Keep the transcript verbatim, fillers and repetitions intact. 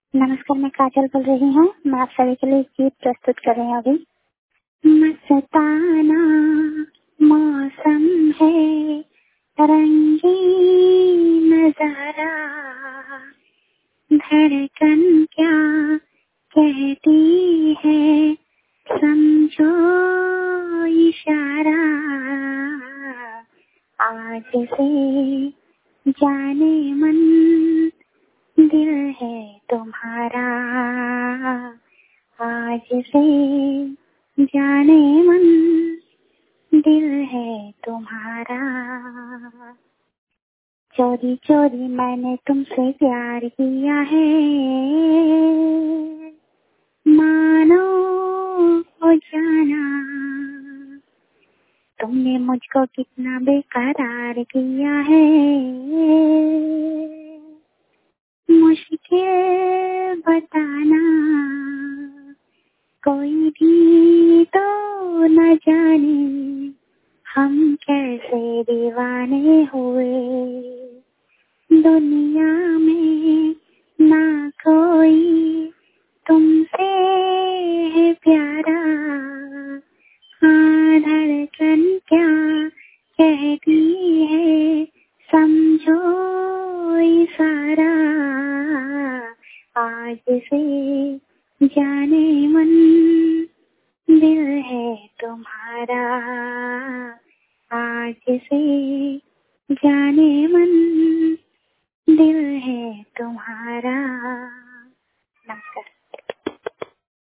नमस्कार, मैं काजल बोल रही हूँ। मैं आप सभी के लिए गीत प्रस्तुत कर रही हूँ अभी। मस्ताना मौसम है, रंगीन नजारा, धड़कन क्या कहती है, समझो इशारा। आज से जाने मन दिल है तुम्हारा, आज से जाने मन दिल है तुम्हारा। चोरी चोरी मैंने तुमसे प्यार किया है, मानो हो जाना। तुमने मुझको कितना बेकरार किया है, मुश्किल बताना। कोई भी तो न जाने हम कैसे दीवाने हुए, दुनिया में ना कोई तुमसे है प्यारा। हाँ, धड़कन क्या कहती है, समझो इशारा। आज से जाने मन दिल है तुम्हारा, आज से जाने मन दिल है तुम्हारा। नमस्कार।